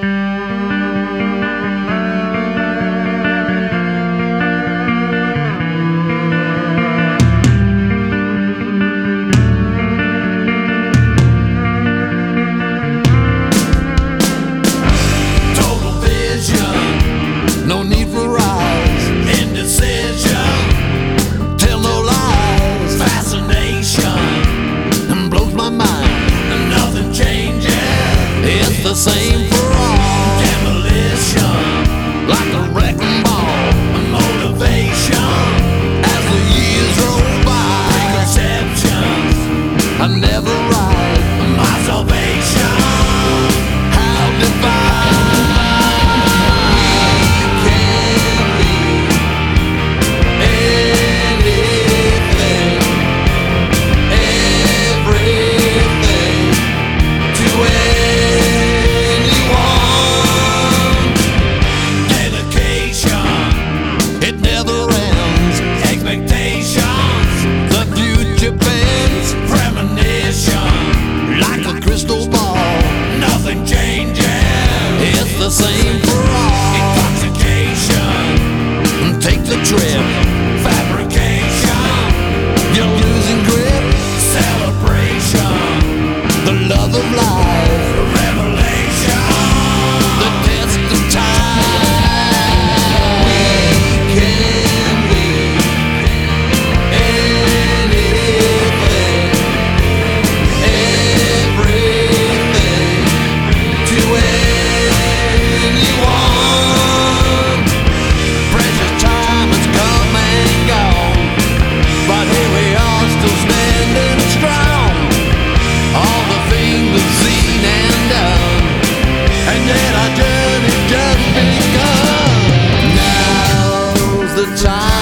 No need for rise, indecision, tell no lies, fascination, and blows my mind, and nothing changes, it's the same for all, demolition, like a wrecking ball, motivation, as the years roll by, preconceptions, I never ride, my salvation, how divine. The same for all. Intoxication, take the trip. Fabrication, you're losing grip. Celebration, the love of life. Revelation, the test of time. We can be anything, everything to time.